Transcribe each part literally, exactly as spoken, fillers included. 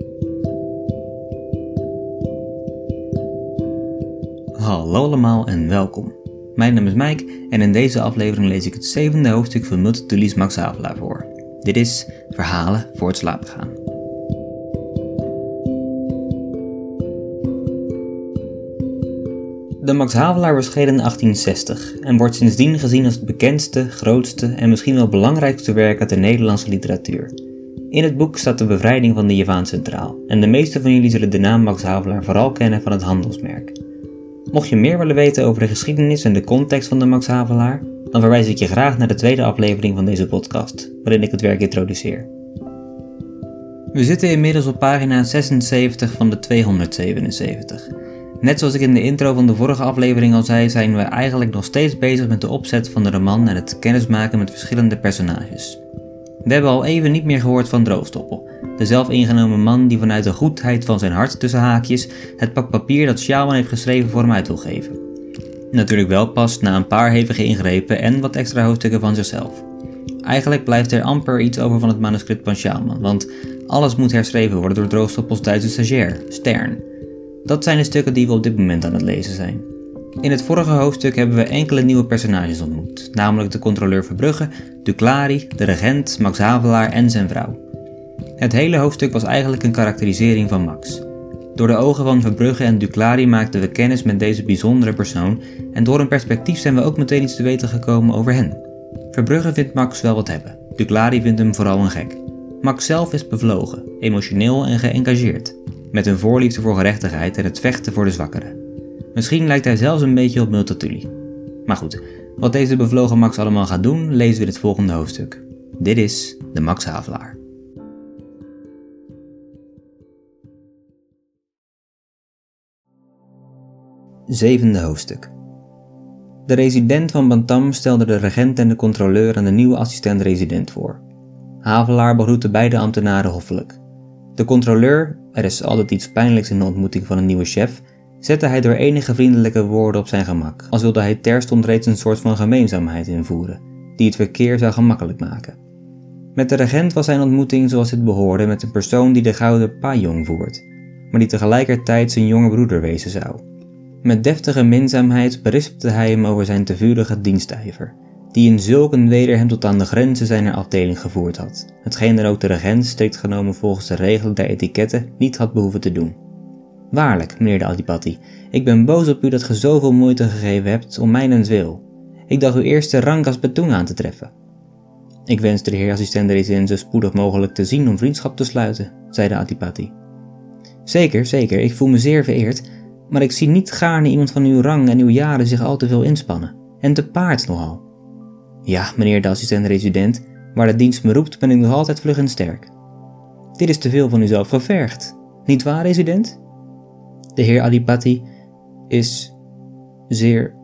Hallo allemaal en welkom. Mijn naam is Mike en in deze aflevering lees ik het zevende hoofdstuk van Multatuli's Max Havelaar voor. Dit is Verhalen voor het slapen gaan. De Max Havelaar verscheen in achttien zestig en wordt sindsdien gezien als het bekendste, grootste en misschien wel belangrijkste werk uit de Nederlandse literatuur. In het boek staat de bevrijding van de Javaan centraal en de meeste van jullie zullen de naam Max Havelaar vooral kennen van het handelsmerk. Mocht je meer willen weten over de geschiedenis en de context van de Max Havelaar, dan verwijs ik je graag naar de tweede aflevering van deze podcast, waarin ik het werk introduceer. We zitten inmiddels op pagina zesenzeventig van de tweehonderdzevenenzeventig. Net zoals ik in de intro van de vorige aflevering al zei, zijn we eigenlijk nog steeds bezig met de opzet van de roman en het kennismaken met verschillende personages. We hebben al even niet meer gehoord van Droogstoppel, de zelfingenomen man die vanuit de goedheid van zijn hart tussen haakjes het pak papier dat Sjaalman heeft geschreven voor hem uit wil geven. Natuurlijk wel pas na een paar hevige ingrepen en wat extra hoofdstukken van zichzelf. Eigenlijk blijft er amper iets over van het manuscript van Sjaalman, want alles moet herschreven worden door Droogstoppels Duitse stagiair, Stern. Dat zijn de stukken die we op dit moment aan het lezen zijn. In het vorige hoofdstuk hebben we enkele nieuwe personages ontmoet, namelijk de controleur Verbrugge, Duclari, de regent, Max Havelaar en zijn vrouw. Het hele hoofdstuk was eigenlijk een karakterisering van Max. Door de ogen van Verbrugge en Duclari maakten we kennis met deze bijzondere persoon en door hun perspectief zijn we ook meteen iets te weten gekomen over hen. Verbrugge vindt Max wel wat hebben, Duclari vindt hem vooral een gek. Max zelf is bevlogen, emotioneel en geëngageerd, met een voorliefde voor gerechtigheid en het vechten voor de zwakkeren. Misschien lijkt hij zelfs een beetje op Multatuli. Maar goed, wat deze bevlogen Max allemaal gaat doen, lezen we in het volgende hoofdstuk. Dit is de Max Havelaar. Zevende hoofdstuk. De resident van Bantam stelde de regent en de controleur aan de nieuwe assistent-resident voor. Havelaar begroette beide ambtenaren hoffelijk. De controleur, er is altijd iets pijnlijks in de ontmoeting van een nieuwe chef, zette hij door enige vriendelijke woorden op zijn gemak, als wilde hij terstond reeds een soort van gemeenzaamheid invoeren, die het verkeer zou gemakkelijk maken. Met de regent was zijn ontmoeting zoals het behoorde met een persoon die de gouden pajong voert, maar die tegelijkertijd zijn jonge broeder wezen zou. Met deftige minzaamheid berispte hij hem over zijn te vurige dienstijver, die in zulk een weder hem tot aan de grenzen zijner afdeling gevoerd had, hetgeen er ook de regent strikt genomen volgens de regelen der etiketten niet had behoeven te doen. Waarlijk, meneer de Adipati, ik ben boos op u dat ge zoveel moeite gegeven hebt om mijnentwil. Ik dacht uw eerste rang als betoen aan te treffen. Ik wenste de heer assistent-resident zo spoedig mogelijk te zien om vriendschap te sluiten, zei de Adipati. Zeker, zeker, ik voel me zeer vereerd, maar ik zie niet gaarne iemand van uw rang en uw jaren zich al te veel inspannen, en te paard nogal. Ja, meneer de assistent-resident, waar de dienst me roept ben ik nog altijd vlug en sterk. Dit is te veel van uzelf gevergd, niet waar, resident? De heer Adipati is zeer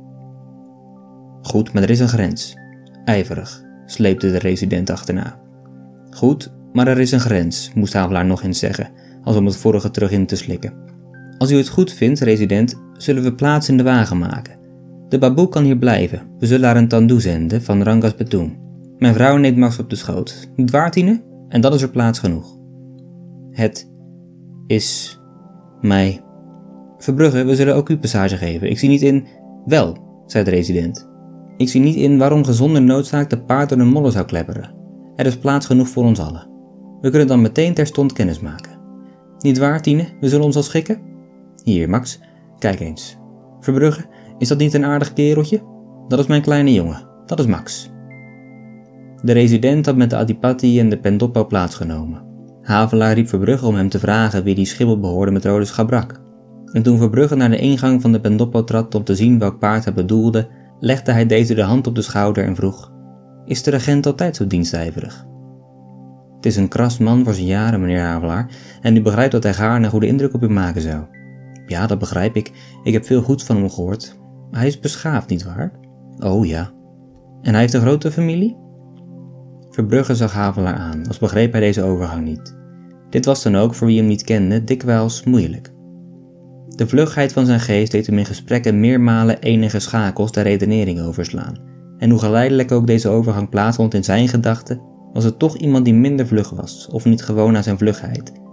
goed, maar er is een grens. Ijverig, sleepte de resident achterna. Goed, maar er is een grens, moest Havelaar nog eens zeggen, als om het vorige terug in te slikken. Als u het goed vindt, resident, zullen we plaats in de wagen maken. De baboe kan hier blijven, we zullen haar een tandoe zenden van Rangas Betoen. Mijn vrouw neemt Max op de schoot, niet waar, Tine? En dan is er plaats genoeg. Het is mij... Verbrugge, we zullen ook u passage geven. Ik zie niet in... Wel, zei de resident. Ik zie niet in waarom ge zonder noodzaak de paard door de molen zou klepperen. Er is plaats genoeg voor ons allen. We kunnen dan meteen terstond kennis maken. Niet waar, Tine? We zullen ons al schikken? Hier, Max, kijk eens. Verbrugge, is dat niet een aardig kereltje? Dat is mijn kleine jongen. Dat is Max. De resident had met de Adipati en de Pendoppo plaatsgenomen. Havelaar riep Verbrugge om hem te vragen wie die schimmel behoorde met rode schabrak. En toen Verbrugge naar de ingang van de Pendoppo trad om te zien welk paard hij bedoelde, legde hij deze de hand op de schouder en vroeg: Is de regent altijd zo dienstijverig? Het is een kras man voor zijn jaren, meneer Havelaar, en u begrijpt dat hij gaarne een goede indruk op u maken zou. Ja, dat begrijp ik. Ik heb veel goeds van hem gehoord. Hij is beschaafd, nietwaar? Oh ja. En hij heeft een grote familie? Verbrugge zag Havelaar aan, als begreep hij deze overgang niet. Dit was dan ook, voor wie hem niet kende, dikwijls moeilijk. De vlugheid van zijn geest deed hem in gesprekken meermalen enige schakels der redenering overslaan, en hoe geleidelijk ook deze overgang plaatsvond in zijn gedachten, was het toch iemand die minder vlug was, of niet gewoon aan zijn vlugheid,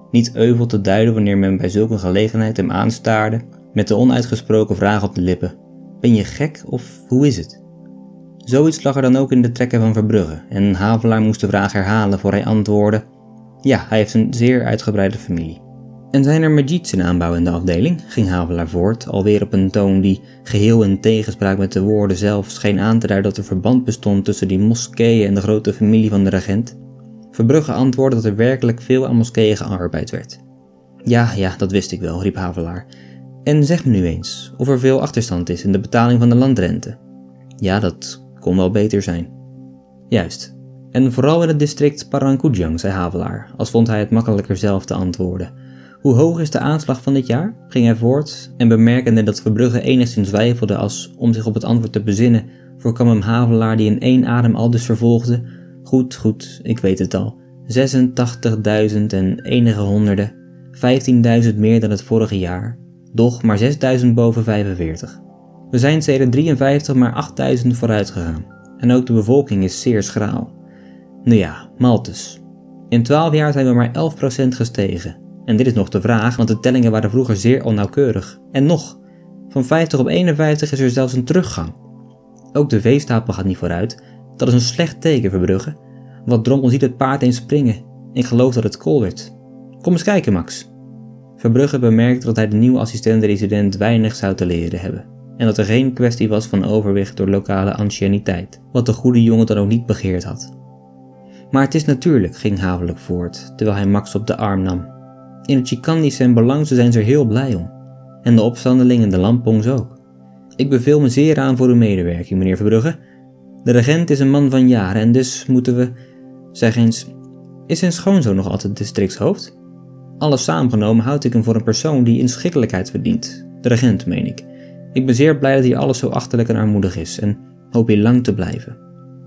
niet euvel te duiden wanneer men bij zulke gelegenheid hem aanstaarde, met de onuitgesproken vraag op de lippen: ben je gek of hoe is het? Zoiets lag er dan ook in de trekken van Verbrugge en Havelaar moest de vraag herhalen voor hij antwoordde: ja, hij heeft een zeer uitgebreide familie. En zijn er Majids in aanbouw in de afdeling? Ging Havelaar voort, alweer op een toon die geheel in tegenspraak met de woorden zelf scheen aan te duiden dat er verband bestond tussen die moskeeën en de grote familie van de regent. Verbrugge antwoordde dat er werkelijk veel aan moskeeën gearbeid werd. Ja, ja, dat wist ik wel, riep Havelaar. En zeg me nu eens, of er veel achterstand is in de betaling van de landrente. Ja, dat kon wel beter zijn. Juist. En vooral in het district Parangkoedjang, zei Havelaar, als vond hij het makkelijker zelf te antwoorden. Hoe hoog is de aanslag van dit jaar? Ging hij voort, en bemerkende dat Verbrugge enigszins twijfelde als, om zich op het antwoord te bezinnen, voorkwam hem Havelaar die in één adem aldus vervolgde: Goed, goed, ik weet het al. zesentachtigduizend en enige honderden, vijftienduizend meer dan het vorige jaar, doch maar zesduizend boven vijfenveertig. We zijn sedert drieënvijftig maar achtduizend vooruit gegaan, en ook de bevolking is zeer schraal. Nou ja, Maltes. In twaalf jaar zijn we maar elf procent gestegen. En dit is nog de vraag, want de tellingen waren vroeger zeer onnauwkeurig. En nog, van vijftig op eenenvijftig is er zelfs een teruggang. Ook de veestapel gaat niet vooruit. Dat is een slecht teken, Verbrugge. Wat drommel ziet het paard eens springen. Ik geloof dat het kool werd. Kom eens kijken, Max. Verbrugge bemerkte dat hij de nieuwe assistent-resident weinig zou te leren hebben. En dat er geen kwestie was van overwicht door lokale anciëniteit. Wat de goede jongen dan ook niet begeerd had. Maar het is natuurlijk, ging Havelaar voort, terwijl hij Max op de arm nam. In het Chikandische en Belangse zijn ze er heel blij om. En de opstandelingen en de lampongs ook. Ik beveel me zeer aan voor uw medewerking, meneer Verbrugge. De regent is een man van jaren en dus moeten we... Zeg eens, is zijn schoonzoon nog altijd districtshoofd? Alles samengenomen houd ik hem voor een persoon die inschikkelijkheid verdient. De regent, meen ik. Ik ben zeer blij dat hier alles zo achterlijk en armoedig is en hoop hier lang te blijven.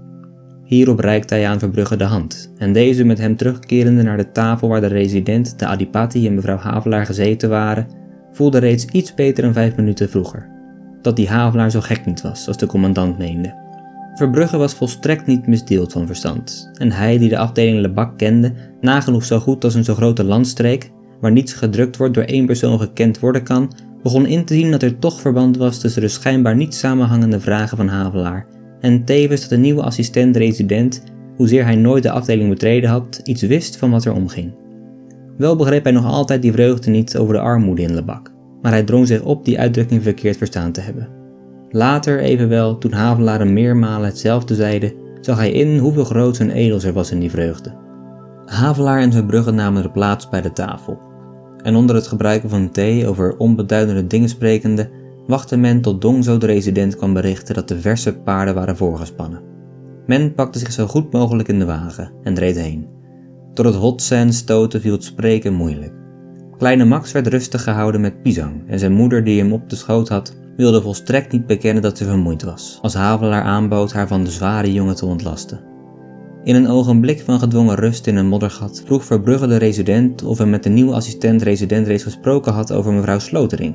Hierop reikte hij aan Verbrugge de hand, en deze met hem terugkerende naar de tafel waar de resident, de adipati en mevrouw Havelaar gezeten waren, voelde reeds iets beter dan vijf minuten vroeger. Dat die Havelaar zo gek niet was, als de commandant meende. Verbrugge was volstrekt niet misdeeld van verstand, en hij die de afdeling Lebak kende, nagenoeg zo goed als een zo grote landstreek, waar niets gedrukt wordt door één persoon gekend worden kan, begon in te zien dat er toch verband was tussen de schijnbaar niet samenhangende vragen van Havelaar, en tevens dat de nieuwe assistent-resident, hoezeer hij nooit de afdeling betreden had, iets wist van wat er omging. Wel begreep hij nog altijd die vreugde niet over de armoede in Lebak, maar hij drong zich op die uitdrukking verkeerd verstaan te hebben. Later evenwel, toen Havelaar hem meermalen hetzelfde zeide, zag hij in hoeveel groots en edels er was in die vreugde. Havelaar en Verbrugge namen er plaats bij de tafel, en onder het gebruiken van thee over onbeduidende dingen sprekende, wachtte men tot Dongso de resident kwam berichten dat de verse paarden waren voorgespannen. Men pakte zich zo goed mogelijk in de wagen en reed heen. Door het hotsen en stoten viel het spreken moeilijk. Kleine Max werd rustig gehouden met pisang en zijn moeder die hem op de schoot had, wilde volstrekt niet bekennen dat ze vermoeid was, als Havelaar aanbood haar van de zware jongen te ontlasten. In een ogenblik van gedwongen rust in een moddergat vroeg Verbrugge de resident of hij met de nieuwe assistent-resident reeds gesproken had over mevrouw Slotering.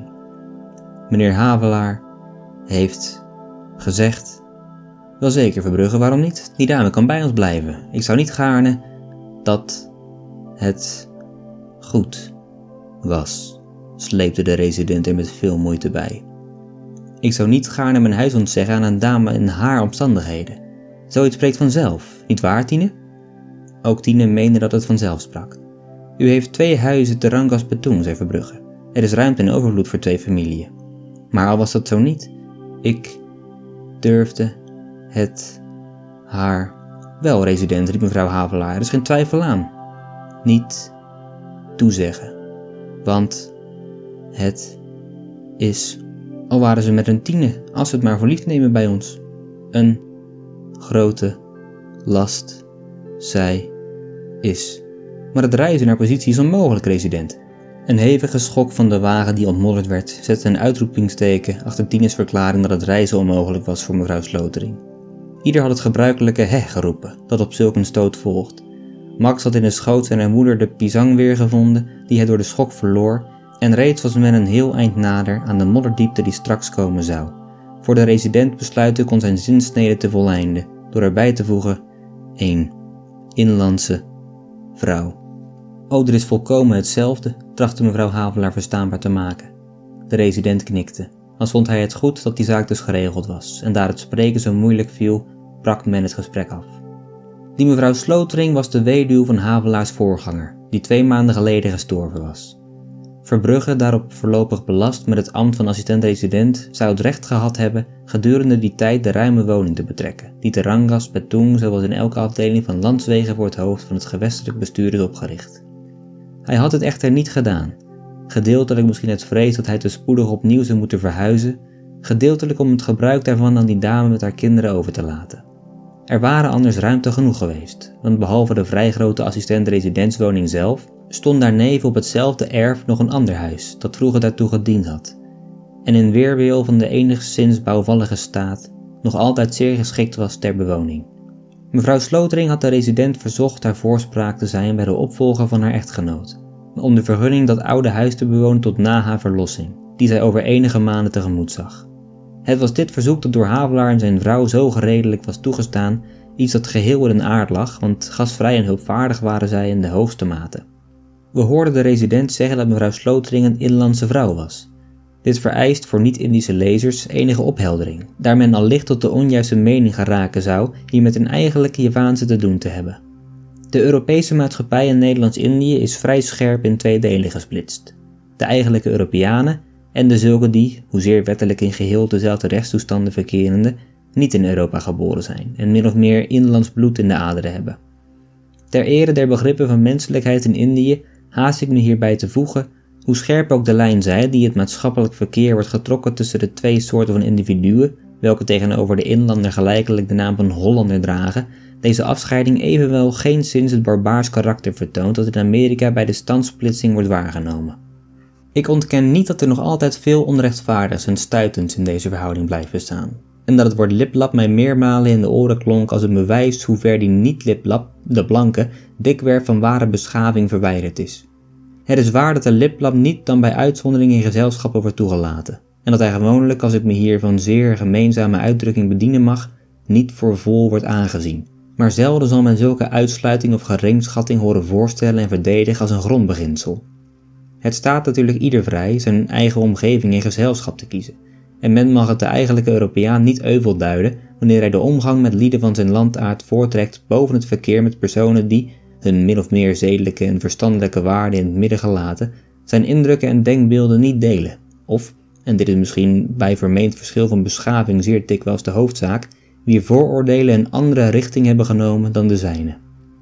Meneer Havelaar heeft gezegd: wel zeker, Verbrugge, waarom niet? Die dame kan bij ons blijven. Ik zou niet gaarne dat het goed was, sleepte de resident er met veel moeite bij. Ik zou niet gaarne mijn huis ontzeggen aan een dame in haar omstandigheden. Zoiets spreekt vanzelf, niet waar, Tine? Ook Tine meende dat het vanzelf sprak. U heeft twee huizen te Rangas Betoeng, zei Verbrugge. Er is ruimte en overvloed voor twee familieën. Maar al was dat zo niet, ik durfde het haar... Wel, resident, riep mevrouw Havelaar, er is geen twijfel aan. Niet toezeggen, want het is, al waren ze met een Tine, als ze het maar voor lief nemen bij ons, een grote last, zij is. Maar het reizen naar positie is onmogelijk, resident. Een hevige schok van de wagen die ontmodderd werd, zette een uitroepingsteken achter Tines verklaring dat het reizen onmogelijk was voor mevrouw Slotering. Ieder had het gebruikelijke he geroepen, dat op zulk een stoot volgt. Max had in de schoot zijn moeder de pisang weer gevonden, die hij door de schok verloor, en reeds was men een heel eind nader aan de modderdiepte die straks komen zou. Voor de resident besluiten kon zijn zinsnede te voleinden, door erbij te voegen: een inlandse vrouw. Oh, er is volkomen hetzelfde, trachtte mevrouw Havelaar verstaanbaar te maken. De resident knikte, als vond hij het goed dat die zaak dus geregeld was, en daar het spreken zo moeilijk viel, brak men het gesprek af. Die mevrouw Slotering was de weduw van Havelaars voorganger, die twee maanden geleden gestorven was. Verbrugge, daarop voorlopig belast met het ambt van assistent-resident, zou het recht gehad hebben gedurende die tijd de ruime woning te betrekken, die te Rangas Petung zoals in elke afdeling van landswegen voor het hoofd van het gewestelijk bestuur is opgericht. Hij had het echter niet gedaan, gedeeltelijk misschien uit vrees dat hij te spoedig opnieuw zou moeten verhuizen, gedeeltelijk om het gebruik daarvan aan die dame met haar kinderen over te laten. Er waren anders ruimte genoeg geweest, want behalve de vrij grote assistent-residentswoning zelf, stond daarneven op hetzelfde erf nog een ander huis, dat vroeger daartoe gediend had, en in weerwil van de enigszins bouwvallige staat nog altijd zeer geschikt was ter bewoning. Mevrouw Slotering had de resident verzocht haar voorspraak te zijn bij de opvolger van haar echtgenoot, om de vergunning dat oude huis te bewonen tot na haar verlossing, die zij over enige maanden tegemoet zag. Het was dit verzoek dat door Havelaar en zijn vrouw zo geredelijk was toegestaan, iets dat geheel in een aard lag, want gastvrij en hulpvaardig waren zij in de hoogste mate. We hoorden de resident zeggen dat mevrouw Slotering een inlandse vrouw was. Dit vereist voor niet-Indische lezers enige opheldering, daar men allicht tot de onjuiste mening geraken zou hier met een eigenlijke Javaanse te doen te hebben. De Europese maatschappij in Nederlands-Indië is vrij scherp in twee delen gesplitst. De eigenlijke Europeanen en de zulke die, hoezeer wettelijk in geheel dezelfde rechtstoestanden verkerende, niet in Europa geboren zijn en min of meer inlands bloed in de aderen hebben. Ter ere der begrippen van menselijkheid in Indië haast ik me hierbij te voegen, hoe scherp ook de lijn zij die het maatschappelijk verkeer wordt getrokken tussen de twee soorten van individuen, welke tegenover de inlander gelijkelijk de naam van Hollander dragen, deze afscheiding evenwel geenszins het barbaars karakter vertoont dat in Amerika bij de standsplitsing wordt waargenomen. Ik ontken niet dat er nog altijd veel onrechtvaardigs en stuitends in deze verhouding blijft bestaan, en dat het woord liplap mij meermalen in de oren klonk als een bewijs hoe ver die niet-liplap, de blanke, dikwerf van ware beschaving verwijderd is. Het is waar dat de liplap niet dan bij uitzondering in gezelschappen wordt toegelaten, en dat hij gewoonlijk, als ik me hier van zeer gemeenzame uitdrukking bedienen mag, niet voor vol wordt aangezien. Maar zelden zal men zulke uitsluiting of geringschatting horen voorstellen en verdedigen als een grondbeginsel. Het staat natuurlijk ieder vrij zijn eigen omgeving en gezelschap te kiezen, en men mag het de eigenlijke Europeaan niet euvel duiden wanneer hij de omgang met lieden van zijn landaard voortrekt boven het verkeer met personen die, hun min of meer zedelijke en verstandelijke waarden in het midden gelaten, zijn indrukken en denkbeelden niet delen, of, en dit is misschien bij vermeend verschil van beschaving zeer dikwijls de hoofdzaak, wier vooroordelen een andere richting hebben genomen dan de zijne.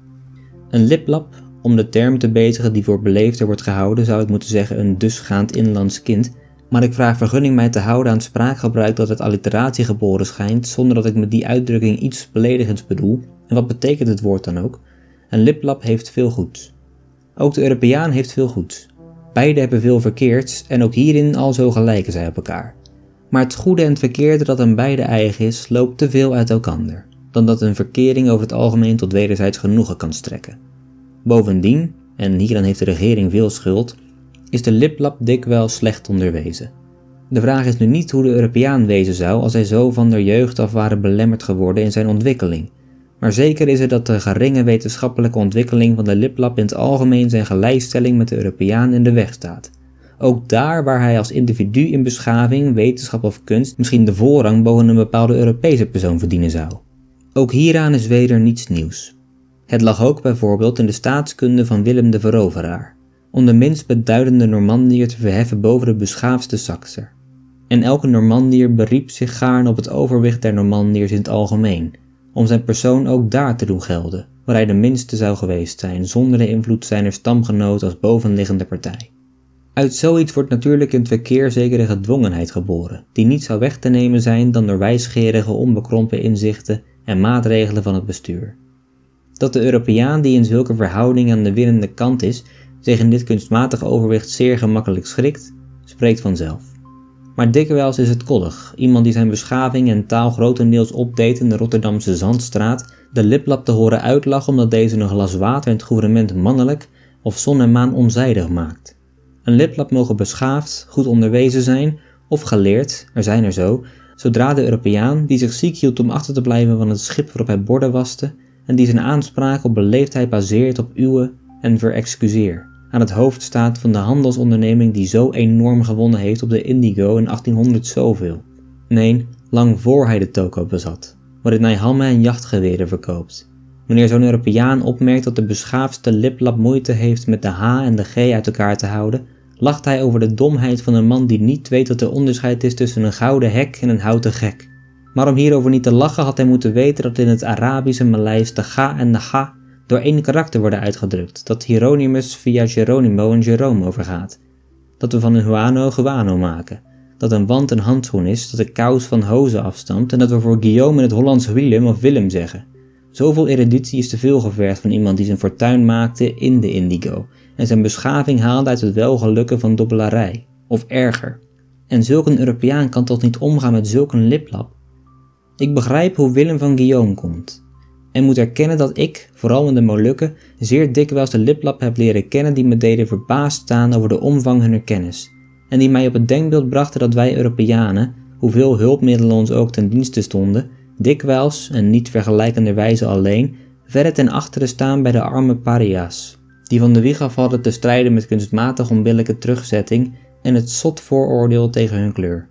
Een liplap, om de term te bezigen die voor beleefder wordt gehouden, zou ik moeten zeggen een dusgaand inlands kind, maar ik vraag vergunning mij te houden aan het spraakgebruik dat uit alliteratie geboren schijnt, zonder dat ik met die uitdrukking iets beledigends bedoel, en wat betekent het woord dan ook? Een liplap heeft veel goeds. Ook de Europeaan heeft veel goeds. Beide hebben veel verkeerds en ook hierin alzo gelijken zij op elkaar. Maar het goede en het verkeerde dat aan beide eigen is, loopt te veel uit elkander, dan dat een verkering over het algemeen tot wederzijds genoegen kan strekken. Bovendien, en hieraan heeft de regering veel schuld, is de liplap dikwijls slecht onderwezen. De vraag is nu niet hoe de Europeaan wezen zou als hij zo van der jeugd af waren belemmerd geworden in zijn ontwikkeling, maar zeker is het dat de geringe wetenschappelijke ontwikkeling van de liplap in het algemeen zijn gelijkstelling met de Europeaan in de weg staat. Ook daar waar hij als individu in beschaving, wetenschap of kunst misschien de voorrang boven een bepaalde Europese persoon verdienen zou. Ook hieraan is weder niets nieuws. Het lag ook bijvoorbeeld in de staatskunde van Willem de Veroveraar, om de minst beduidende Normandier te verheffen boven de beschaafdste Sakser. En elke Normandier beriep zich gaarne op het overwicht der Normandiërs in het algemeen, om zijn persoon ook daar te doen gelden, waar hij de minste zou geweest zijn, zonder de invloed zijner stamgenoot als bovenliggende partij. Uit zoiets wordt natuurlijk in het verkeer zekere gedwongenheid geboren, die niet zou weg te nemen zijn dan door wijsgerige, onbekrompen inzichten en maatregelen van het bestuur. Dat de Europeaan die in zulke verhoudingen aan de winnende kant is, zich in dit kunstmatig overwicht zeer gemakkelijk schikt, spreekt vanzelf. Maar dikwijls is het koddig, iemand die zijn beschaving en taal grotendeels opdeed in de Rotterdamse Zandstraat, de liplap te horen uitlachen omdat deze een glas water in het gouvernement mannelijk of zon en maan onzijdig maakt. Een liplap mogen beschaafd, goed onderwezen zijn of geleerd, er zijn er zo, zodra de Europeaan, die zich ziek hield om achter te blijven van het schip waarop hij borden waste en die zijn aanspraak op beleefdheid baseert op uwe en verexcuseer, aan het hoofd staat van de handelsonderneming die zo enorm gewonnen heeft op de indigo in achttienhonderd zoveel. Nee, lang voor hij de toko bezat, waarin hij hammen en jachtgeweren verkoopt. Wanneer zo'n Europeaan opmerkt dat de beschaafdste liplap moeite heeft met de H en de G uit elkaar te houden, lacht hij over de domheid van een man die niet weet wat de onderscheid is tussen een gouden hek en een houten gek. Maar om hierover niet te lachen had hij moeten weten dat in het Arabische Maleis de ga en de ga door één karakter worden uitgedrukt, dat Hieronymus via Geronimo en Jerome overgaat. Dat we van een huano guano maken, dat een wand een handschoen is, dat de kous van hozen afstamt en dat we voor Guillaume in het Hollands Willem of Willem zeggen. Zoveel eruditie is te veel gevergd van iemand die zijn fortuin maakte in de indigo en zijn beschaving haalde uit het welgelukken van dobbelarij, of erger. En zulk een Europeaan kan toch niet omgaan met zulk een liplap? Ik begrijp hoe Willem van Guillaume komt, en moet erkennen dat ik, vooral in de Molukken, zeer dikwijls de liplap heb leren kennen die me deden verbaasd staan over de omvang hunner kennis, en die mij op het denkbeeld brachten dat wij Europeanen, hoeveel hulpmiddelen ons ook ten dienste stonden, dikwijls, en niet vergelijkenderwijze alleen, verre ten achteren staan bij de arme paria's, die van de wieg af hadden te strijden met kunstmatig onbillijke terugzetting en het zot vooroordeel tegen hun kleur.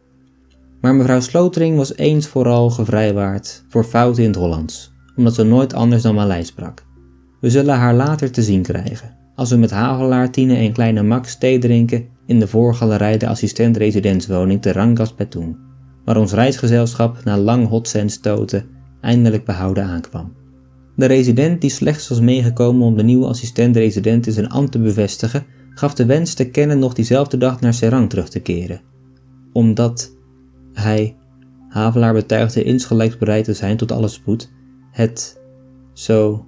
Maar mevrouw Slotering was eens vooral gevrijwaard voor fouten in het Hollands, omdat ze nooit anders dan Maleis sprak. We zullen haar later te zien krijgen, als we met Havelaar, Tine en kleine Max thee drinken in de voorgalerij de assistent-residentswoning te Rangas-Betoeng, waar ons reisgezelschap na lang hotsen en stoten eindelijk behouden aankwam. De resident, die slechts was meegekomen om de nieuwe assistent-resident in zijn ambt te bevestigen, gaf de wens te kennen nog diezelfde dag naar Serang terug te keren. Omdat hij, Havelaar betuigde insgelijks bereid te zijn tot alle spoed, het zo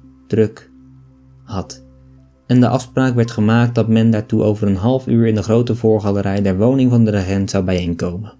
druk had. En de afspraak werd gemaakt dat men daartoe over een half uur in de grote voorgalerij der woning van de regent zou bijeenkomen.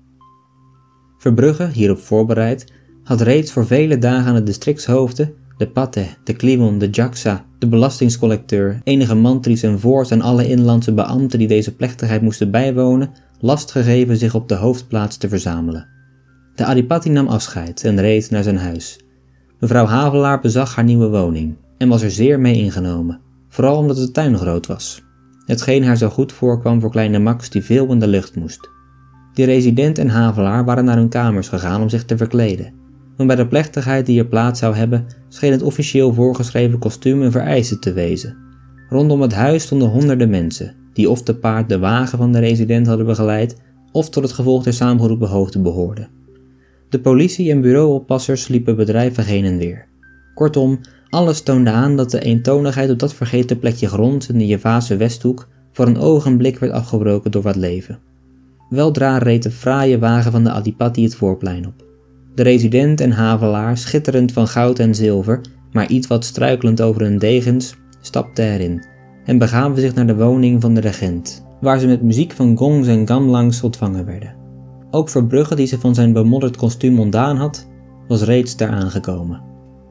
Verbrugge, hierop voorbereid, had reeds voor vele dagen aan de districtshoofden, de patte, de klimon, de jaksa, de belastingscollecteur, enige mantries en voors en alle inlandse beambten die deze plechtigheid moesten bijwonen, last gegeven zich op de hoofdplaats te verzamelen. De adipati nam afscheid en reed naar zijn huis. Mevrouw Havelaar bezag haar nieuwe woning en was er zeer mee ingenomen, vooral omdat de tuin groot was, hetgeen haar zo goed voorkwam voor kleine Max die veel in de lucht moest. De resident en Havelaar waren naar hun kamers gegaan om zich te verkleden, want bij de plechtigheid die er plaats zou hebben, scheen het officieel voorgeschreven kostuum een vereiste te wezen. Rondom het huis stonden honderden mensen, die of te paard de wagen van de resident hadden begeleid, of tot het gevolg der saamgeroepen hoofden behoorden. De politie en bureauoppassers liepen bedrijven heen en weer. Kortom, alles toonde aan dat de eentonigheid op dat vergeten plekje grond in de Javaanse Westhoek voor een ogenblik werd afgebroken door wat leven. Weldra reed de fraaie wagen van de adipati het voorplein op. De resident en Havelaar, schitterend van goud en zilver, maar iets wat struikelend over hun degens, stapten erin en begaven zich naar de woning van de regent, waar ze met muziek van gongs en gamlangs ontvangen werden. Ook Verbrugge, die zich van zijn bemodderd kostuum ontdaan had, was reeds daar aangekomen.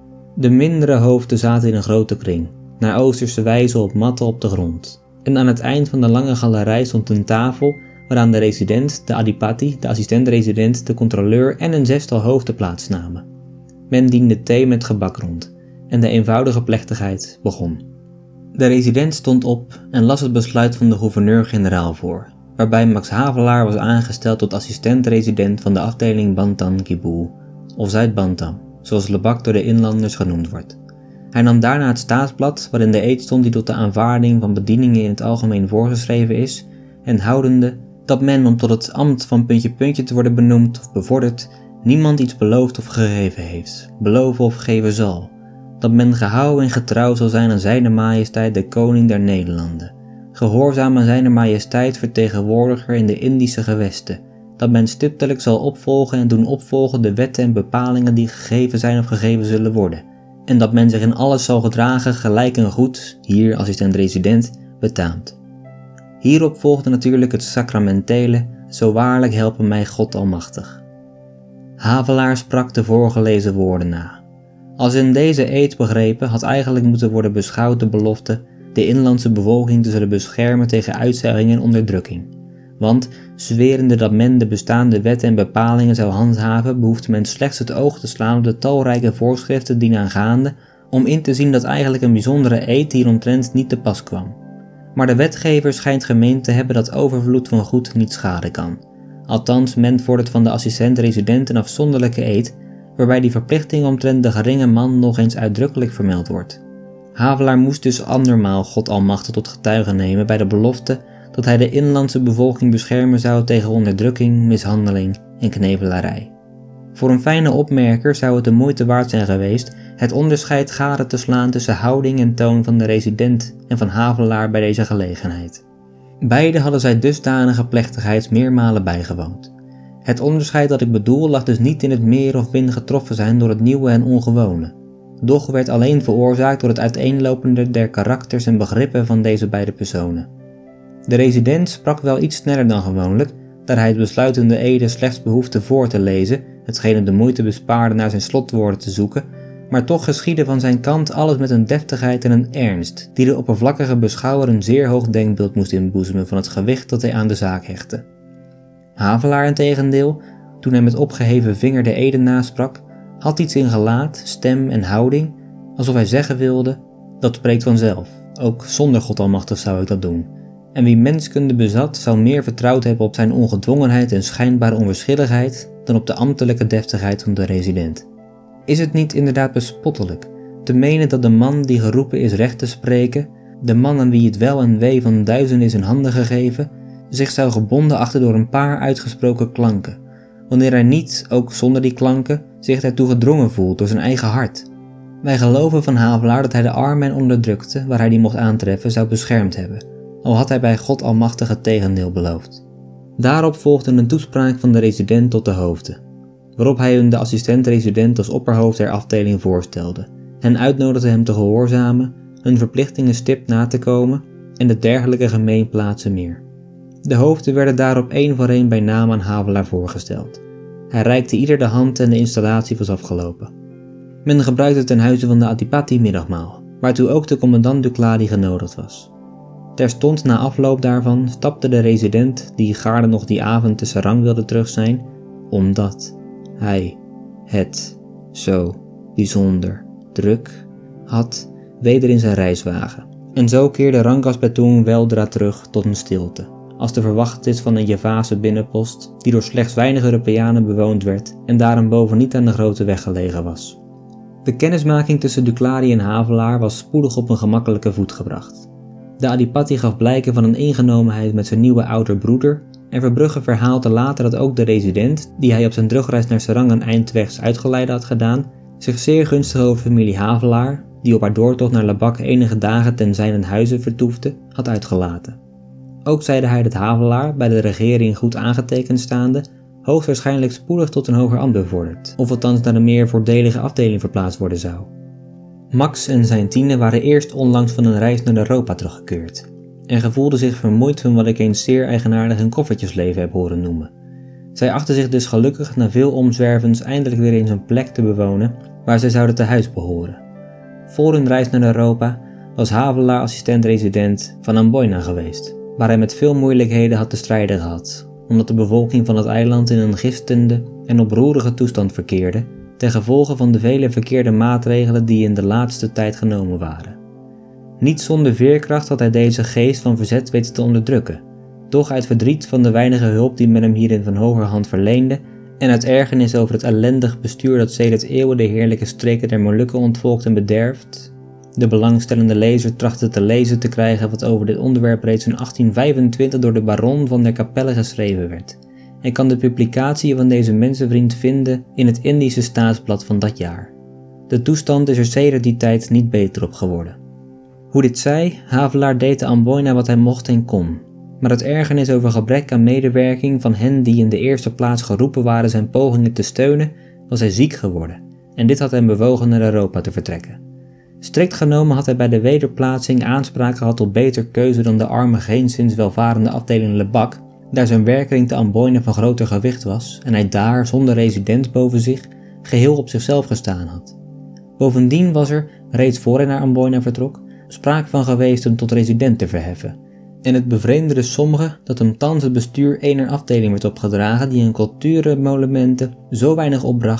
De mindere hoofden zaten in een grote kring, naar oosterse wijze op matten op de grond, en aan het eind van de lange galerij stond een tafel waaraan de resident, de adipati, de assistent-resident, de controleur en een zestal hoofden plaatsnamen. Men diende thee met gebak rond, en de eenvoudige plechtigheid begon. De resident stond op en las het besluit van de gouverneur-generaal voor, waarbij Max Havelaar was aangesteld tot assistent-resident van de afdeling Bantan Kiboel, of Zuid-Bantam, zoals Lebak door de inlanders genoemd wordt. Hij nam daarna het staatsblad, waarin de eed stond die tot de aanvaarding van bedieningen in het algemeen voorgeschreven is, en houdende dat men om tot het ambt van puntje puntje te worden benoemd of bevorderd, niemand iets beloofd of gegeven heeft, beloven of geven zal, dat men gehouden en getrouw zal zijn aan zijne majesteit de koning der Nederlanden, gehoorzaam aan zijne majesteit vertegenwoordiger in de Indische gewesten, dat men stiptelijk zal opvolgen en doen opvolgen de wetten en bepalingen die gegeven zijn of gegeven zullen worden, en dat men zich in alles zal gedragen gelijk en goed, hier assistent-resident, betaamt. Hierop volgde natuurlijk het sacramentele, zo waarlijk helpen mij God almachtig. Havelaar sprak de voorgelezen woorden na. Als in deze eed begrepen had eigenlijk moeten worden beschouwd de belofte de inlandse bevolking te zullen beschermen tegen uitzuiging en onderdrukking. Want, zwerende dat men de bestaande wetten en bepalingen zou handhaven, behoefde men slechts het oog te slaan op de talrijke voorschriften dienaangaande om in te zien dat eigenlijk een bijzondere eed hieromtrent niet te pas kwam. Maar de wetgever schijnt gemeend te hebben dat overvloed van goed niet schaden kan. Althans, men vordert van de assistent-resident een afzonderlijke eed, waarbij die verplichting omtrent de geringe man nog eens uitdrukkelijk vermeld wordt. Havelaar moest dus andermaal God Almachtig tot getuige nemen bij de belofte dat hij de inlandse bevolking beschermen zou tegen onderdrukking, mishandeling en knevelarij. Voor een fijne opmerker zou het de moeite waard zijn geweest het onderscheid gade te slaan tussen houding en toon van de resident en van Havelaar bij deze gelegenheid. Beide hadden zij dusdanige plechtigheid meermalen bijgewoond. Het onderscheid dat ik bedoel lag dus niet in het meer of min getroffen zijn door het nieuwe en ongewone, doch werd alleen veroorzaakt door het uiteenlopende der karakters en begrippen van deze beide personen. De resident sprak wel iets sneller dan gewoonlijk, daar hij het besluitende ede slechts behoefde voor te lezen, hetgeen hem de moeite bespaarde naar zijn slotwoorden te zoeken, maar toch geschiedde van zijn kant alles met een deftigheid en een ernst, die de oppervlakkige beschouwer een zeer hoog denkbeeld moest inboezemen van het gewicht dat hij aan de zaak hechtte. Havelaar integendeel, toen hij met opgeheven vinger de ede nasprak, had iets in gelaat, stem en houding, alsof hij zeggen wilde, dat spreekt vanzelf, ook zonder God Almachtig zou ik dat doen. En wie menskunde bezat, zou meer vertrouwd hebben op zijn ongedwongenheid en schijnbare onverschilligheid dan op de ambtelijke deftigheid van de resident. Is het niet inderdaad bespottelijk te menen dat de man die geroepen is recht te spreken, de man aan wie het wel en wee van duizenden is in handen gegeven, zich zou gebonden achten door een paar uitgesproken klanken, wanneer hij niet, ook zonder die klanken, zich daartoe gedrongen voelt door zijn eigen hart? Wij geloven van Havelaar dat hij de armen en onderdrukte, waar hij die mocht aantreffen, zou beschermd hebben, al had hij bij God Almachtig het tegendeel beloofd. Daarop volgde een toespraak van de resident tot de hoofden, waarop hij hun de assistent-resident als opperhoofd der afdeling voorstelde, hen uitnodigde hem te gehoorzamen, hun verplichtingen stipt na te komen en de dergelijke gemeenplaatsen meer. De hoofden werden daarop één voor één bij naam aan Havelaar voorgesteld. Hij reikte ieder de hand en de installatie was afgelopen. Men gebruikte ten huize van de Adipati middagmaal, waartoe ook de commandant Duclari genodigd was. Terstond na afloop daarvan stapte de resident, die gaarne nog die avond te Sarang wilde terug zijn, omdat hij het zo bijzonder druk had, weder in zijn reiswagen. En zo keerde Rangkas Betoeng weldra terug tot een stilte, als te verwachten is van een Javase binnenpost die door slechts weinig Europeanen bewoond werd en daarenboven niet aan de grote weg gelegen was. De kennismaking tussen Duclari en Havelaar was spoedig op een gemakkelijke voet gebracht. De Adipati gaf blijken van een ingenomenheid met zijn nieuwe ouder broeder en Verbrugge verhaalde later dat ook de resident, die hij op zijn terugreis naar Sarang een eindwegs uitgeleide had gedaan, zich zeer gunstig over familie Havelaar, die op haar doortocht naar Lebak enige dagen ten zijnen huize vertoefde, had uitgelaten. Ook zeide hij dat Havelaar, bij de regering goed aangetekend staande, hoogstwaarschijnlijk spoedig tot een hoger ambt bevorderd, of althans naar een meer voordelige afdeling verplaatst worden zou. Max en zijn Tine waren eerst onlangs van een reis naar Europa teruggekeerd en gevoelden zich vermoeid van wat ik eens zeer eigenaardig een koffertjesleven heb horen noemen. Zij achtten zich dus gelukkig na veel omzwervens eindelijk weer eens een plek te bewonen waar zij zouden te huis behoren. Voor hun reis naar Europa was Havelaar assistent-resident van Amboina geweest, waar hij met veel moeilijkheden had te strijden gehad, omdat de bevolking van het eiland in een gistende en oproerige toestand verkeerde, ten gevolge van de vele verkeerde maatregelen die in de laatste tijd genomen waren. Niet zonder veerkracht had hij deze geest van verzet weten te onderdrukken, doch uit verdriet van de weinige hulp die men hem hierin van hogerhand verleende en uit ergernis over het ellendig bestuur dat sedert eeuwen de heerlijke streken der Molukken ontvolkt en bederft, de belangstellende lezer trachtte te lezen te krijgen wat over dit onderwerp reeds in achttien vijfentwintig door de baron van der Capelle geschreven werd, en kan de publicatie van deze mensenvriend vinden in het Indische staatsblad van dat jaar. De toestand is er sedert die tijd niet beter op geworden. Hoe dit zij, Havelaar deed te Amboina wat hij mocht en kon, maar het ergernis over gebrek aan medewerking van hen die in de eerste plaats geroepen waren zijn pogingen te steunen, was hij ziek geworden, en dit had hem bewogen naar Europa te vertrekken. Strikt genomen had hij bij de wederplaatsing aanspraak gehad tot beter keuze dan de arme geenszins welvarende afdeling Lebak, daar zijn werkkring te Amboina van groter gewicht was en hij daar, zonder resident boven zich, geheel op zichzelf gestaan had. Bovendien was er, reeds voor hij naar Amboina vertrok, sprake van geweest hem tot resident te verheffen, en het bevreemdde sommigen dat hem thans het bestuur ener afdeling werd opgedragen die in cultuuremolumenten zo weinig opbracht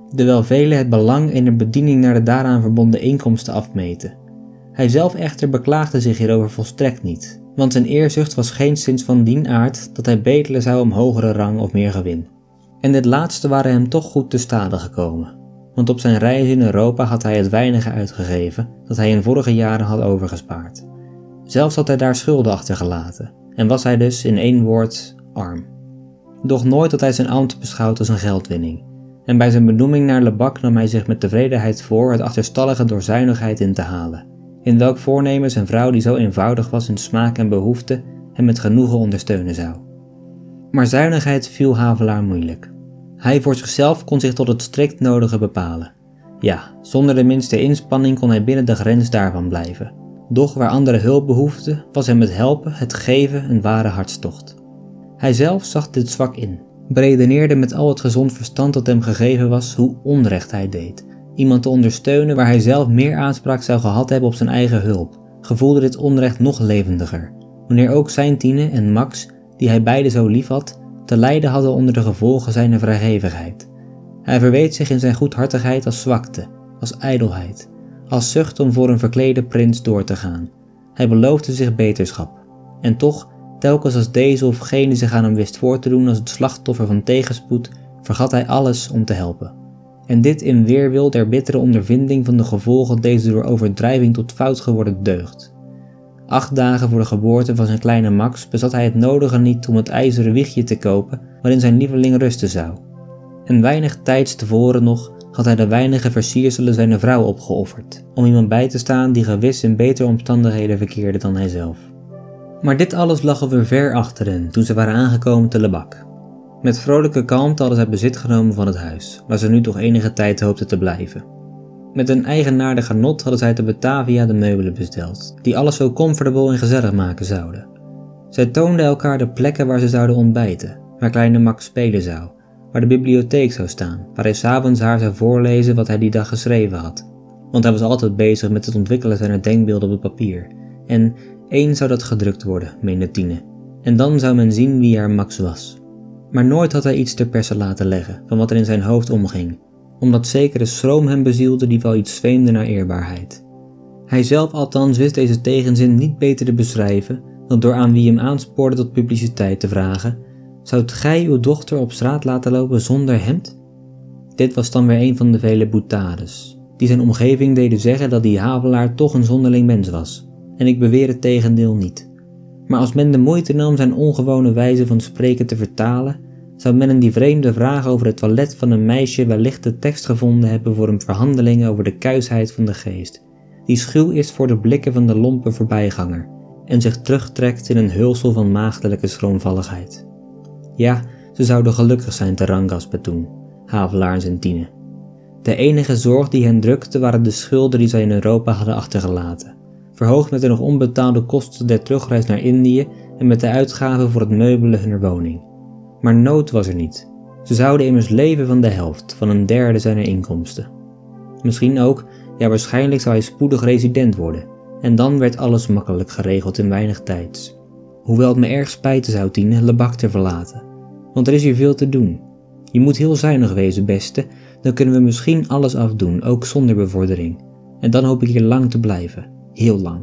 terwijl velen het belang in de bediening naar de daaraan verbonden inkomsten afmeten. Hij zelf echter beklaagde zich hierover volstrekt niet, want zijn eerzucht was geenszins van dien aard dat hij bedelen zou om hogere rang of meer gewin. En dit laatste waren hem toch goed te stade gekomen, want op zijn reizen in Europa had hij het weinige uitgegeven dat hij in vorige jaren had overgespaard. Zelfs had hij daar schulden achtergelaten en was hij dus in één woord arm. Doch nooit had hij zijn ambt beschouwd als een geldwinning, en bij zijn benoeming naar Lebak nam hij zich met tevredenheid voor het achterstallige door zuinigheid in te halen, in welk voornemen zijn vrouw die zo eenvoudig was in smaak en behoefte hem met genoegen ondersteunen zou. Maar zuinigheid viel Havelaar moeilijk. Hij voor zichzelf kon zich tot het strikt nodige bepalen. Ja, zonder de minste inspanning kon hij binnen de grens daarvan blijven. Doch waar anderen hulp behoefden, was hem het helpen, het geven een ware hartstocht. Hij zelf zag dit zwak in, beredeneerde met al het gezond verstand dat hem gegeven was hoe onrecht hij deed. Iemand te ondersteunen waar hij zelf meer aanspraak zou gehad hebben op zijn eigen hulp, gevoelde dit onrecht nog levendiger, wanneer ook zijn Tine en Max, die hij beide zo lief had, te lijden hadden onder de gevolgen zijner vrijgevigheid. Hij verweet zich in zijn goedhartigheid als zwakte, als ijdelheid, als zucht om voor een verklede prins door te gaan. Hij beloofde zich beterschap, en toch, telkens als deze of gene zich aan hem wist voor te doen als het slachtoffer van tegenspoed, vergat hij alles om te helpen. En dit in weerwil der bittere ondervinding van de gevolgen deze door overdrijving tot fout geworden deugd. Acht dagen voor de geboorte van zijn kleine Max bezat hij het nodige niet om het ijzeren wiegje te kopen waarin zijn lieveling rusten zou. En weinig tijds tevoren nog had hij de weinige versierselen zijner vrouw opgeofferd, om iemand bij te staan die gewis in betere omstandigheden verkeerde dan hijzelf. Maar dit alles lag alweer ver achter hen toen ze waren aangekomen te Lebak. Met vrolijke kalmte hadden zij bezit genomen van het huis, waar ze nu toch enige tijd hoopten te blijven. Met een eigenaardig genot hadden zij te Batavia de meubelen besteld, die alles zo comfortable en gezellig maken zouden. Zij toonden elkaar de plekken waar ze zouden ontbijten, waar kleine Max spelen zou, waar de bibliotheek zou staan, waar hij 's avonds haar zou voorlezen wat hij die dag geschreven had. Want hij was altijd bezig met het ontwikkelen zijner denkbeelden op het papier. En één zou dat gedrukt worden, meende Tine. En dan zou men zien wie haar Max was. Maar nooit had hij iets ter perse laten leggen van wat er in zijn hoofd omging, omdat zekere schroom hem bezielde die wel iets zweemde naar eerbaarheid. Hij zelf althans wist deze tegenzin niet beter te beschrijven dan door aan wie hem aanspoorde tot publiciteit te vragen: zoudt gij uw dochter op straat laten lopen zonder hemd? Dit was dan weer een van de vele boutades, die zijn omgeving deden zeggen dat die Havelaar toch een zonderling mens was, en ik beweer het tegendeel niet. Maar als men de moeite nam zijn ongewone wijze van spreken te vertalen, zou men in die vreemde vraag over het toilet van een meisje wellicht de tekst gevonden hebben voor een verhandeling over de kuisheid van de geest, die schuw is voor de blikken van de lompe voorbijganger en zich terugtrekt in een hulsel van maagdelijke schroomvalligheid. Ja, ze zouden gelukkig zijn te Rangkas-Betoeng, Havelaar en zijn Tine. De enige zorg die hen drukte waren de schulden die zij in Europa hadden achtergelaten, verhoogd met de nog onbetaalde kosten der terugreis naar Indië en met de uitgaven voor het meubelen hunner woning. Maar nood was er niet. Ze zouden immers leven van de helft, van een derde zijner inkomsten. Misschien ook, ja waarschijnlijk zou hij spoedig resident worden, en dan werd alles makkelijk geregeld in weinig tijds. Hoewel het me erg spijten zou, Tine, Lebak te verlaten, want er is hier veel te doen. Je moet heel zuinig wezen, beste, dan kunnen we misschien alles afdoen, ook zonder bevordering. En dan hoop ik hier lang te blijven, heel lang.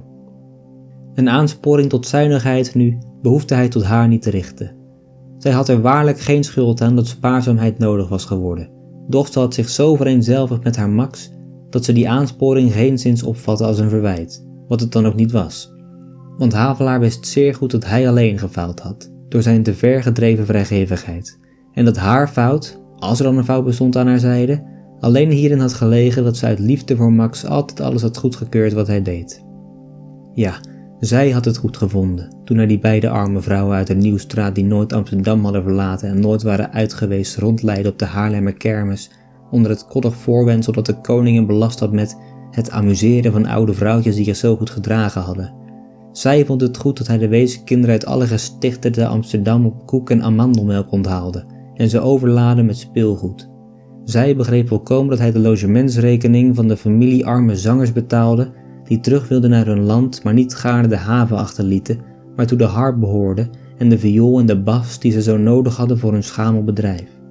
Een aansporing tot zuinigheid nu behoefde hij tot haar niet te richten. Zij had er waarlijk geen schuld aan dat spaarzaamheid nodig was geworden, doch ze had zich zo vereenzelvigd met haar Max, dat ze die aansporing geenszins opvatte als een verwijt, wat het dan ook niet was. Want Havelaar wist zeer goed dat hij alleen gefaald had, door zijn te ver gedreven vrijgevigheid, en dat haar fout, als er dan een fout bestond aan haar zijde, alleen hierin had gelegen dat ze uit liefde voor Max altijd alles had goedgekeurd wat hij deed. Ja, zij had het goed gevonden, toen hij die beide arme vrouwen uit de Nieuwstraat die nooit Amsterdam hadden verlaten en nooit waren uitgeweest rondleidde op de Haarlemmer kermis, onder het koddig voorwendsel dat de koning hem belast had met het amuseren van oude vrouwtjes die zich zo goed gedragen hadden. Zij vond het goed dat hij de weeskinderen uit alle gestichten te Amsterdam op koek en amandelmelk onthaalde en ze overlaadde met speelgoed. Zij begreep volkomen dat hij de logementsrekening van de familie arme zangers betaalde die terug wilden naar hun land, maar niet gaarne de haven achterlieten, waartoe de harp behoorde en de viool en de bas die ze zo nodig hadden voor hun schamel bedrijf.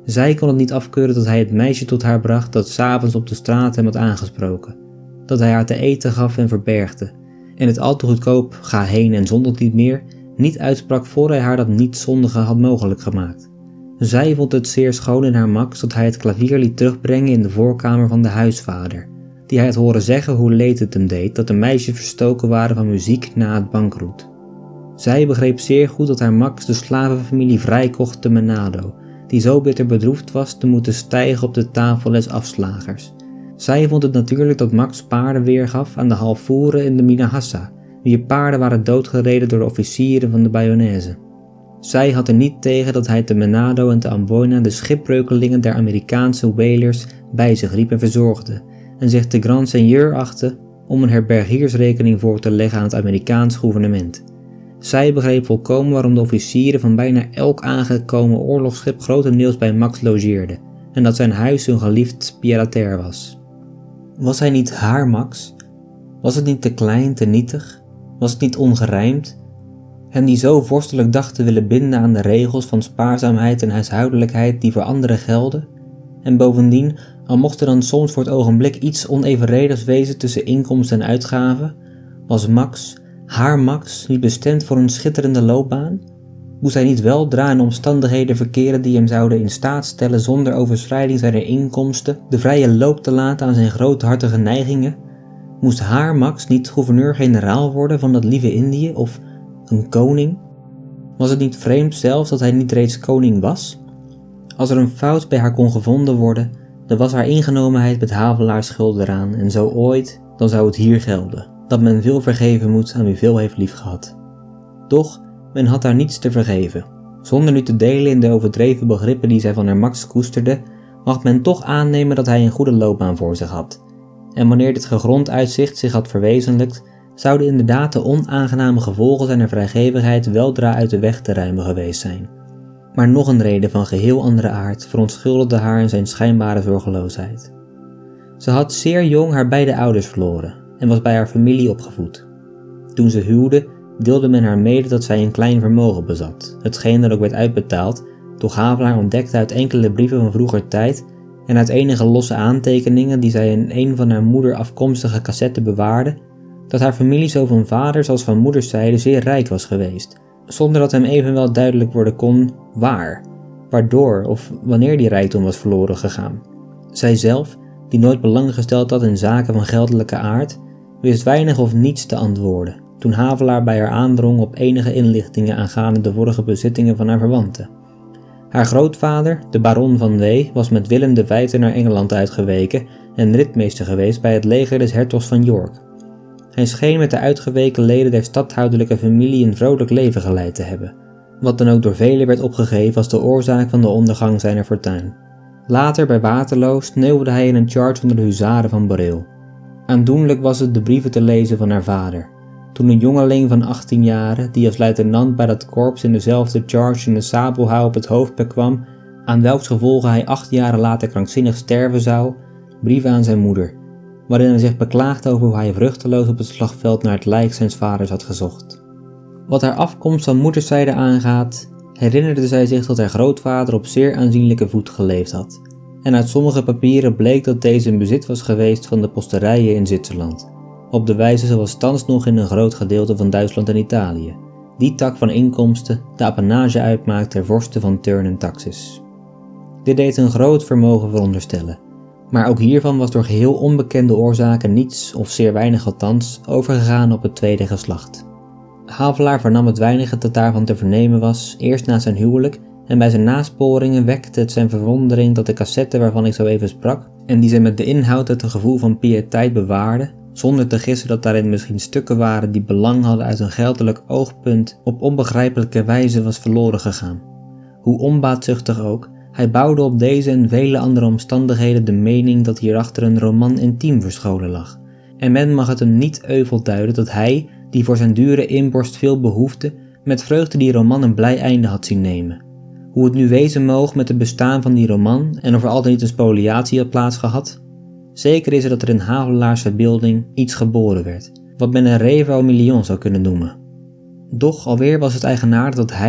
Zij kon het niet afkeuren dat hij het meisje tot haar bracht dat 's avonds op de straat hem had aangesproken, dat hij haar te eten gaf en verbergde, en het al te goedkoop ga heen en zondig niet meer niet uitsprak voor hij haar dat niet zondige had mogelijk gemaakt. Zij vond het zeer schoon in haar Max dat hij het klavier liet terugbrengen in de voorkamer van de huisvader, die hij had horen zeggen hoe leed het hem deed dat de meisjes verstoken waren van muziek na het bankroet. Zij begreep zeer goed dat haar Max de slavenfamilie vrijkocht te Menado, die zo bitter bedroefd was te moeten stijgen op de tafel des afslagers. Zij vond het natuurlijk dat Max paarden weergaf aan de halfvoeren in de Minahassa, wier paarden waren doodgereden door de officieren van de Bayonese. Zij had er niet tegen dat hij te Menado en te Amboina de schipbreukelingen der Amerikaanse whalers bij zich riep en verzorgde, en zich te grand seigneur achtte om een herbergiersrekening voor te leggen aan het Amerikaans gouvernement. Zij begreep volkomen waarom de officieren van bijna elk aangekomen oorlogsschip grotendeels bij Max logeerden, en dat zijn huis hun geliefd pied-à-terre was. Was hij niet haar Max? Was het niet te klein, te nietig? Was het niet ongerijmd? Hem die zo vorstelijk dacht te willen binden aan de regels van spaarzaamheid en huishoudelijkheid die voor anderen gelden? En bovendien, al mocht er dan soms voor het ogenblik iets onevenredigs wezen tussen inkomst en uitgaven, was Max, haar Max, niet bestemd voor een schitterende loopbaan? Moest hij niet weldra in omstandigheden verkeren die hem zouden in staat stellen zonder overschrijding zijner inkomsten de vrije loop te laten aan zijn groothartige neigingen? Moest haar Max niet gouverneur-generaal worden van dat lieve Indië of een koning? Was het niet vreemd zelfs dat hij niet reeds koning was? Als er een fout bij haar kon gevonden worden, dan was haar ingenomenheid met Havelaar schuld eraan en zo ooit, dan zou het hier gelden, dat men veel vergeven moet aan wie veel heeft liefgehad. Doch, men had haar niets te vergeven. Zonder nu te delen in de overdreven begrippen die zij van haar Max koesterde, mag men toch aannemen dat hij een goede loopbaan voor zich had. En wanneer dit gegrond uitzicht zich had verwezenlijkt, zouden inderdaad de onaangename gevolgen zijner vrijgevigheid weldra uit de weg te ruimen geweest zijn. Maar nog een reden van geheel andere aard verontschuldigde haar in zijn schijnbare zorgeloosheid. Ze had zeer jong haar beide ouders verloren en was bij haar familie opgevoed. Toen ze huwde, deelde men haar mede dat zij een klein vermogen bezat, hetgeen dan ook werd uitbetaald, doch Havelaar ontdekte uit enkele brieven van vroeger tijd en uit enige losse aantekeningen die zij in een van haar moeder afkomstige cassetten bewaarde, dat haar familie zo van vaders als van moederszijde zeer rijk was geweest, zonder dat hem evenwel duidelijk worden kon waar, waardoor of wanneer die rijkdom was verloren gegaan. Zij zelf, die nooit belang gesteld had in zaken van geldelijke aard, wist weinig of niets te antwoorden, toen Havelaar bij haar aandrong op enige inlichtingen aangaande de vorige bezittingen van haar verwanten. Haar grootvader, de baron van W., was met Willem de Vijfde naar Engeland uitgeweken en ritmeester geweest bij het leger des hertogs van York. Hij scheen met de uitgeweken leden der stadhouderlijke familie een vrolijk leven geleid te hebben, wat dan ook door velen werd opgegeven als de oorzaak van de ondergang zijner fortuin. Later bij Waterloo sneeuwde hij in een charge onder de huzaren van Boreel. Aandoenlijk was het de brieven te lezen van haar vader, toen een jongeling van achttien jaren, die als luitenant bij dat korps in dezelfde charge een sabelhouw op het hoofd bekwam, aan welks gevolgen hij acht jaren later krankzinnig sterven zou, brieven aan zijn moeder, waarin hij zich beklaagde over hoe hij vruchteloos op het slagveld naar het lijk zijns vaders had gezocht. Wat haar afkomst van moederszijde aangaat, herinnerde zij zich dat haar grootvader op zeer aanzienlijke voet geleefd had, en uit sommige papieren bleek dat deze in bezit was geweest van de posterijen in Zwitserland, op de wijze zoals thans nog in een groot gedeelte van Duitsland en Italië, die tak van inkomsten de apanage uitmaakt der vorsten van Turn en Taxis. Dit deed een groot vermogen veronderstellen, maar ook hiervan was door geheel onbekende oorzaken niets, of zeer weinig althans, overgegaan op het tweede geslacht. Havelaar vernam het weinige dat daarvan te vernemen was, eerst na zijn huwelijk, en bij zijn nasporingen wekte het zijn verwondering dat de cassette waarvan ik zo even sprak, en die zij met de inhoud het een gevoel van piëteit bewaarde, zonder te gissen dat daarin misschien stukken waren die belang hadden uit een geldelijk oogpunt, op onbegrijpelijke wijze was verloren gegaan. Hoe onbaatzuchtig ook, hij bouwde op deze en vele andere omstandigheden de mening dat hierachter een roman intiem verscholen lag, en men mag het hem niet euvel duiden dat hij, die voor zijn dure inborst veel behoefde, met vreugde die roman een blij einde had zien nemen. Hoe het nu wezen moog met het bestaan van die roman en of er altijd niet een spoliatie had plaatsgehad, zeker is er dat er in Havelaars verbeelding iets geboren werd, wat men een rêve au million zou kunnen noemen. Doch alweer was het eigenaardig dat hij,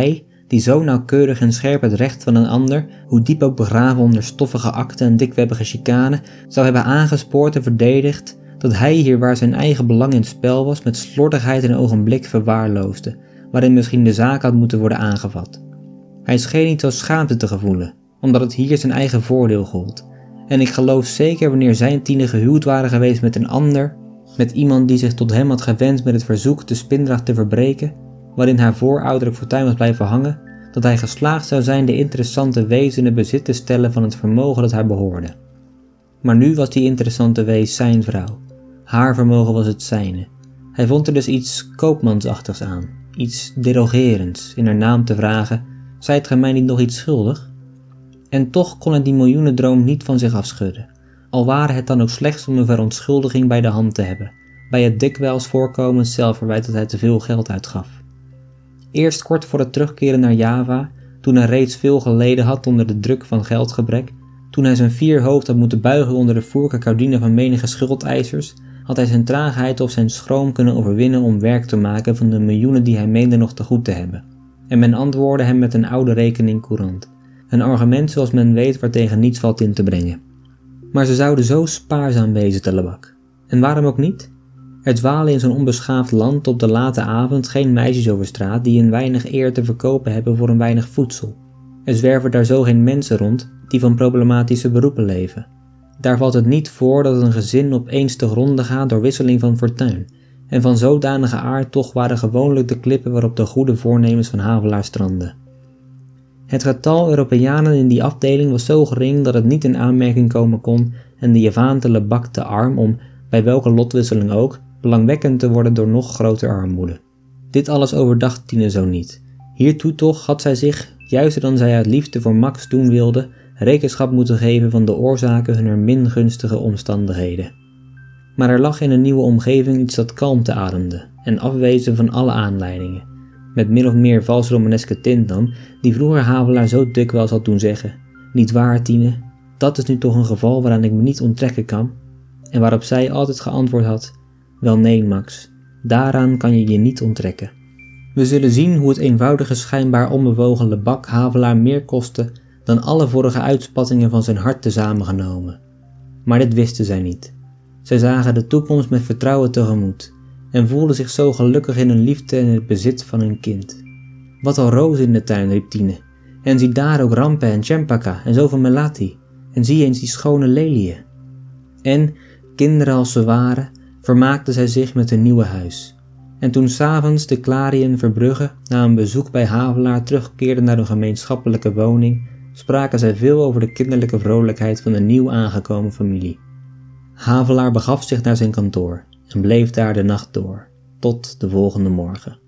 die zo nauwkeurig en scherp het recht van een ander, hoe diep ook begraven onder stoffige akten en dikwebbige chicane, zou hebben aangespoord en verdedigd, dat hij hier waar zijn eigen belang in het spel was, met slordigheid een ogenblik verwaarloosde, waarin misschien de zaak had moeten worden aangevat. Hij scheen niet zo schaamte te gevoelen, omdat het hier zijn eigen voordeel gold. En ik geloof zeker wanneer zijn tienen gehuwd waren geweest met een ander, met iemand die zich tot hem had gewend met het verzoek de spindracht te verbreken, waarin haar voorouderlijk fortuin was blijven hangen, dat hij geslaagd zou zijn de interessante wees in het bezit te stellen van het vermogen dat haar behoorde. Maar nu was die interessante wees zijn vrouw. Haar vermogen was het zijne. Hij vond er dus iets koopmansachtigs aan, iets derogerends, in haar naam te vragen: zijt gij mij niet nog iets schuldig? En toch kon hij die miljoenendroom niet van zich afschudden, al ware het dan ook slechts om een verontschuldiging bij de hand te hebben, bij het dikwijls voorkomend zelfverwijt dat hij te veel geld uitgaf. Eerst kort voor het terugkeren naar Java, toen hij reeds veel geleden had onder de druk van geldgebrek, toen hij zijn vier hoofd had moeten buigen onder de voerke caudine van menige schuldeisers, had hij zijn traagheid of zijn schroom kunnen overwinnen om werk te maken van de miljoenen die hij meende nog te goed te hebben. En men antwoordde hem met een oude rekening courant, een argument zoals men weet waartegen niets valt in te brengen. Maar ze zouden zo spaarzaam wezen te Lebak. En waarom ook niet? Er dwalen in zo'n onbeschaafd land op de late avond geen meisjes over straat die een weinig eer te verkopen hebben voor een weinig voedsel. Er zwerven daar zo geen mensen rond die van problematische beroepen leven. Daar valt het niet voor dat een gezin opeens te gronde gaat door wisseling van fortuin, en van zodanige aard toch waren gewoonlijk de klippen waarop de goede voornemens van Havelaar stranden. Het getal Europeanen in die afdeling was zo gering dat het niet in aanmerking komen kon en de Javaan te Lebak te arm om, bij welke lotwisseling ook, belangwekkend te worden door nog groter armoede. Dit alles overdacht Tine zo niet. Hiertoe toch had zij zich, juister dan zij uit liefde voor Max doen wilde, rekenschap moeten geven van de oorzaken hunner min gunstige omstandigheden. Maar er lag in een nieuwe omgeving iets dat kalmte ademde en afwezen van alle aanleidingen, met min of meer vals romaneske tint dan, die vroeger Havelaar zo dikwijls had doen zeggen: niet waar, Tine, dat is nu toch een geval waaraan ik me niet onttrekken kan, en waarop zij altijd geantwoord had: wel nee, Max, daaraan kan je je niet onttrekken. We zullen zien hoe het eenvoudige schijnbaar onbewogen Lebak Havelaar meer kostte dan alle vorige uitspattingen van zijn hart tezamen genomen. Maar dit wisten zij niet. Zij zagen de toekomst met vertrouwen tegemoet en voelden zich zo gelukkig in hun liefde en het bezit van hun kind. Wat al rozen in de tuin, riep Tine, en zie daar ook Rampe en Cempaka en zoveel melati, en zie eens die schone leliën. En, kinderen als ze waren, vermaakten zij zich met hun nieuwe huis. En toen 's avonds de Clarien Verbrugge na een bezoek bij Havelaar terugkeerden naar hun gemeenschappelijke woning, spraken zij veel over de kinderlijke vrolijkheid van de nieuw aangekomen familie. Havelaar begaf zich naar zijn kantoor en bleef daar de nacht door, tot de volgende morgen.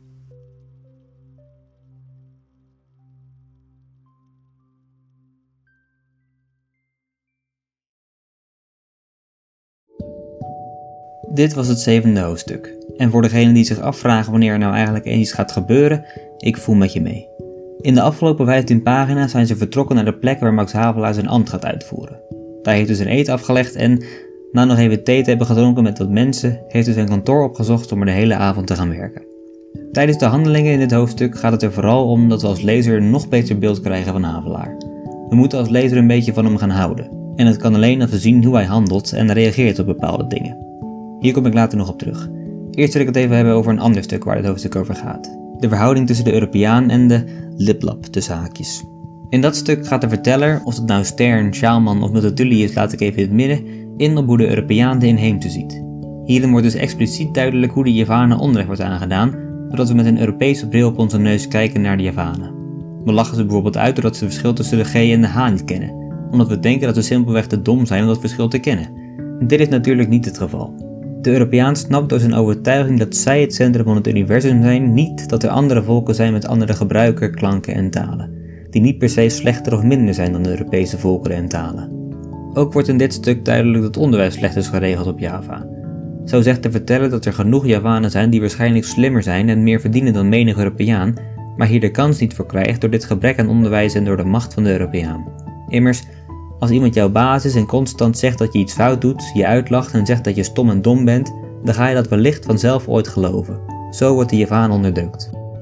Dit was het zevende hoofdstuk. En voor degenen die zich afvragen wanneer er nou eigenlijk eens iets gaat gebeuren, ik voel met je mee. In de afgelopen vijftien pagina's zijn ze vertrokken naar de plek waar Max Havelaar zijn ambt gaat uitvoeren. Daar heeft hij zijn eed afgelegd en, na nog even thee te hebben gedronken met wat mensen, heeft hij zijn kantoor opgezocht om er de hele avond te gaan werken. Tijdens de handelingen in dit hoofdstuk gaat het er vooral om dat we als lezer een nog beter beeld krijgen van Havelaar. We moeten als lezer een beetje van hem gaan houden. En het kan alleen als we zien hoe hij handelt en reageert op bepaalde dingen. Hier kom ik later nog op terug. Eerst wil ik het even hebben over een ander stuk waar dit hoofdstuk over gaat. De verhouding tussen de Europeaan en de Liplap tussen haakjes. In dat stuk gaat de verteller, of het nou Stern, Sjaalman of Multatuli is, laat ik even in het midden, in op hoe de Europeaan de inheemse ziet. Hierin wordt dus expliciet duidelijk hoe de Javanen onrecht wordt aangedaan, doordat we met een Europese bril op onze neus kijken naar de Javanen. We lachen ze bijvoorbeeld uit doordat ze het verschil tussen de G en de H niet kennen, omdat we denken dat ze simpelweg te dom zijn om dat verschil te kennen. Dit is natuurlijk niet het geval. De Europeaan snapt door zijn overtuiging dat zij het centrum van het universum zijn, niet dat er andere volken zijn met andere gebruiken, klanken en talen, die niet per se slechter of minder zijn dan de Europese volkeren en talen. Ook wordt in dit stuk duidelijk dat onderwijs slecht is geregeld op Java. Zo zegt de verteller dat er genoeg Javanen zijn die waarschijnlijk slimmer zijn en meer verdienen dan menig Europeaan, maar hier de kans niet voor krijgt door dit gebrek aan onderwijs en door de macht van de Europeaan. Immers, als iemand jouw baas is en constant zegt dat je iets fout doet, je uitlacht en zegt dat je stom en dom bent, dan ga je dat wellicht vanzelf ooit geloven. Zo wordt de Javaan onderdrukt.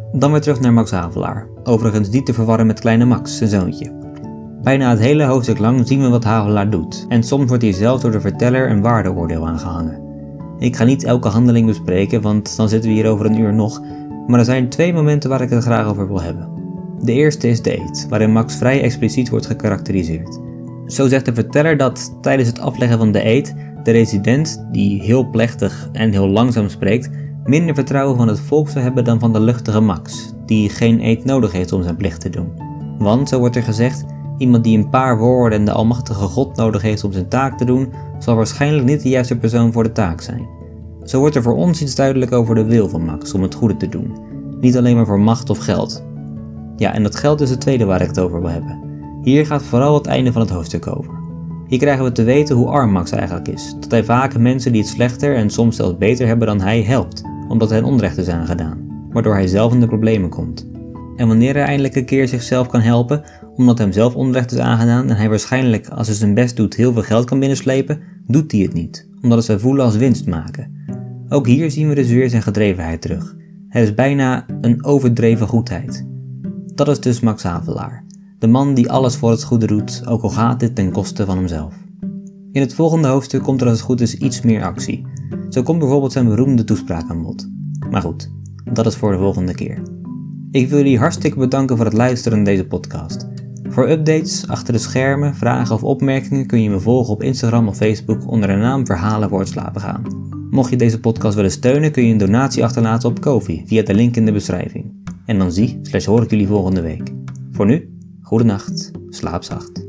Dan weer terug naar Max Havelaar, overigens niet te verwarren met kleine Max, zijn zoontje. Bijna het hele hoofdstuk lang zien we wat Havelaar doet, en soms wordt hier zelfs door de verteller een waardeoordeel aangehangen. Ik ga niet elke handeling bespreken, want dan zitten we hier over een uur nog, maar er zijn twee momenten waar ik het graag over wil hebben. De eerste is de eed, waarin Max vrij expliciet wordt gekarakteriseerd. Zo zegt de verteller dat tijdens het afleggen van de eed de resident, die heel plechtig en heel langzaam spreekt, minder vertrouwen van het volk zou hebben dan van de luchtige Max, die geen eed nodig heeft om zijn plicht te doen. Want, zo wordt er gezegd, iemand die een paar woorden en de almachtige God nodig heeft om zijn taak te doen, zal waarschijnlijk niet de juiste persoon voor de taak zijn. Zo wordt er voor ons iets duidelijk over de wil van Max om het goede te doen, niet alleen maar voor macht of geld. Ja, en dat geld is het tweede waar ik het over wil hebben. Hier gaat vooral het einde van het hoofdstuk over. Hier krijgen we te weten hoe arm Max eigenlijk is, dat hij vaak mensen die het slechter en soms zelfs beter hebben dan hij helpt, omdat hen onrecht is aangedaan, waardoor hij zelf in de problemen komt. En wanneer hij eindelijk een keer zichzelf kan helpen, omdat hem zelf onrecht is aangedaan en hij waarschijnlijk, als hij zijn best doet, heel veel geld kan binnenslepen, doet hij het niet, omdat het zij voelen als winst maken. Ook hier zien we dus weer zijn gedrevenheid terug. Het is bijna een overdreven goedheid. Dat is dus Max Havelaar, de man die alles voor het goede doet, ook al gaat dit ten koste van hemzelf. In het volgende hoofdstuk komt er als het goed is iets meer actie. Zo komt bijvoorbeeld zijn beroemde toespraak aan bod. Maar goed, dat is voor de volgende keer. Ik wil jullie hartstikke bedanken voor het luisteren naar deze podcast. Voor updates, achter de schermen, vragen of opmerkingen kun je me volgen op Instagram of Facebook onder de naam Verhalen voor het slapen gaan. Mocht je deze podcast willen steunen kun je een donatie achterlaten op Ko-fi via de link in de beschrijving. En dan zie slash hoor ik jullie volgende week. Voor nu, goedenacht, slaap zacht.